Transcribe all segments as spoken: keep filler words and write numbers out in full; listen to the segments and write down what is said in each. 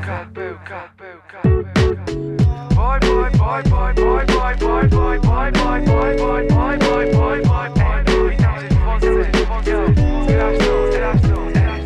Byłka, byłka, byłka, byłka. Boy, boy, boy, boy, boy, boy, boy, boy, boy, boy, boy, boy, boy, boy, boy, boy, boy. Witam cię w Polsce, w Polsce. Zgrasz to, zgrasz to.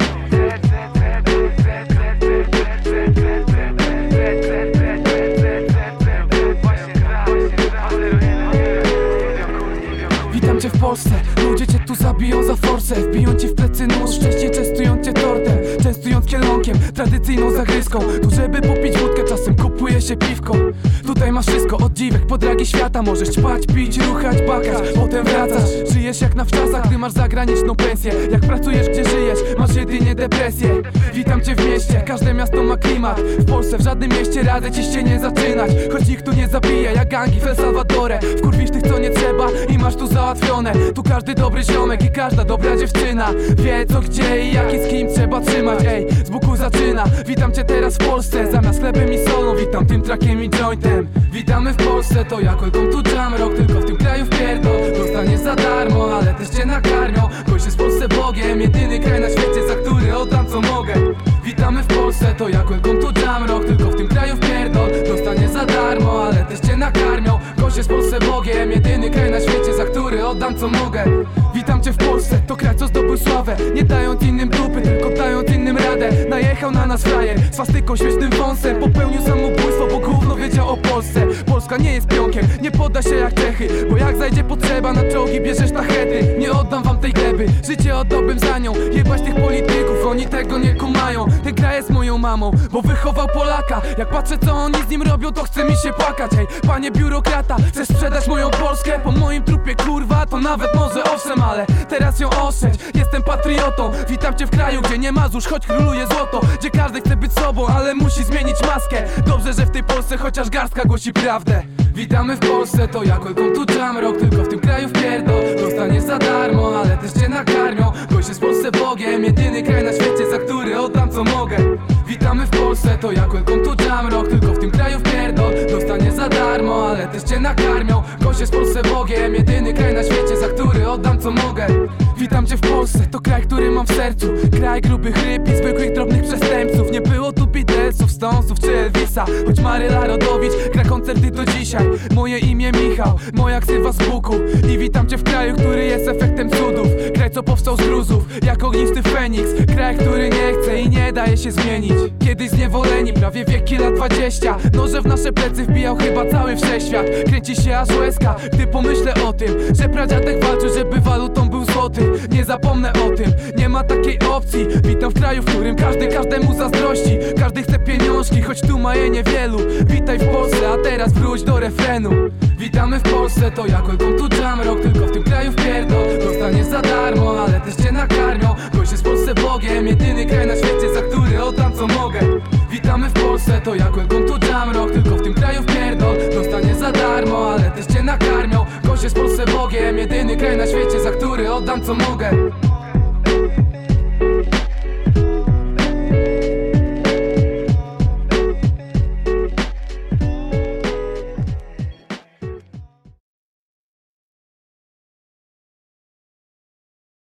Witam cię w Polsce, ludzie cię tu zabiją za forsę. Wbiją ci w plecy nóż, szczęście częstują cię tortem, częstując kielonkiem, tradycyjną zagryzką. Tu żeby popić wódkę, czasem kupuje się piwko. Tutaj masz wszystko, od dziwek po dragi świata. Możesz ćpać, pić, ruchać, bakać, potem wracasz. Żyjesz jak na wczasach, gdy masz zagraniczną pensję. Jak pracujesz, gdzie żyjesz, masz jedynie depresję. Witam cię w mieście, każde miasto ma klimat. W Polsce w żadnym mieście radzę ci się nie zaczynać. Choć nikt tu nie zabija, jak gangi w El Salvadorze. Wkurwisz tych co nie trzeba i masz tu załatwione. Tu każdy dobry ziomek i każda dobra dziewczyna wie co gdzie i jak i z kim trzeba trzymać. Ej, z boku zaczyna. Witam cię teraz w Polsce, zamiast chlebem i solą witam tym trakiem i jointem. Witamy w Polsce, to jak welcome to Jamrock. Tylko w tym kraju wpierdol, dostaniesz za darmo, ale też cię nakarmią. Gość jest w Polsce Bogiem, jedyny kraj na świecie, za który oddam co mogę. Witamy w Polsce, to jak welcome to Jamrock. Tylko w tym kraju wpierdol, dostaniesz za darmo, ale też cię nakarmią. Gość jest w Polsce Bogiem, jedyny kraj na świecie, za który oddam co mogę. Witam cię w Polsce, to kraj co zdobył sławę, nie dając innym dupy, tylko dając innym radę. Najechał na nas frajer, swastyką, śmiesznym wąsem. Popełnił samobójstwo, bo gówno wiedział o Polsce. Polska nie jest pionkiem, nie podda się jak Czechy, bo jak zajdzie potrzeba, na czołgi bierzesz tachety. Nie oddam wam tej gleby, życie oddałbym za nią. Jebać tych polityków, oni tego nie kumają. Ten kraj jest moją mamą, bo wychował Polaka. Jak patrzę co oni z nim robią, to chce mi się płakać. Ej, panie biurokrata, chcesz sprzedać moją Polskę? Po moim trupie kurwa, to nawet może owszem, ale teraz ją oszczędź, jestem patriotą. Witam cię w kraju, gdzie nie ma złóż, choć króluje złoto. Gdzie każdy chce być sobą, ale musi zmienić maskę. Dobrze, że w tej Polsce chociaż garstka głosi prawdę. Witamy w Polsce, to jak welcome to Jamrock. Tylko w tym kraju wpierdol, dostaniesz za darmo, ale też cię nakarmią. Gość jest w Polsce Bogiem, jedyny kraj na świecie, za który oddam co mogę. Witamy w Polsce, to jak welcome to Jamrock. Tylko w tym kraju wpierdol, dostaniesz za darmo, ale też cię nakarmią. Gość jest w Polsce Bogiem, jedyny kraj na świecie, za który oddam co mogę. Witam cię w Polsce, to kraj, który mam w sercu. Kraj grubych ryb i zwykłych drobnych przestępców. Nie było tu Beatlesów, Stonesów czy Elvisa, choć Maryla Rodowicz gra koncerty do dzisiaj. Moje imię Michał, moja ksywa z Buku. I witam cię w kraju, który jest efektem cudów. Kraj co powstał z gruzów, jak ognisty Feniks. Kraj, który nie chce i nie daje się zmienić. Kiedyś zniewoleni, prawie wieki lat dwadzieścia. Noże w nasze plecy wbijał chyba cały wszechświat. Kręci się aż łezka, gdy pomyślę o tym, że pradziadek walczył, żeby walutą był złoty. Nie zapomnę o tym, nie ma takiej opcji. Witam w kraju, w którym każdy każdemu zazdrości. Każdy chce pieniążki, choć tu ma je niewielu. Witaj w Polsce, a teraz wróć do refrenu. Witamy w Polsce, to jak welcome to Jamrock. Tylko w tym kraju wpierdol, dostaniesz za darmo, ale też cię nakarmią. Gość jest w Polsce Bogiem, jedyny kraj na świecie, za który oddam co mogę. Witamy w Polsce, to jak welcome to Jamrock. Tylko w tym kraju wpierdol, dostaniesz za darmo, ale też cię nakarmią. Gość jest w Polsce Bogiem, jedyny kraj na świecie, za który oddam co mogę.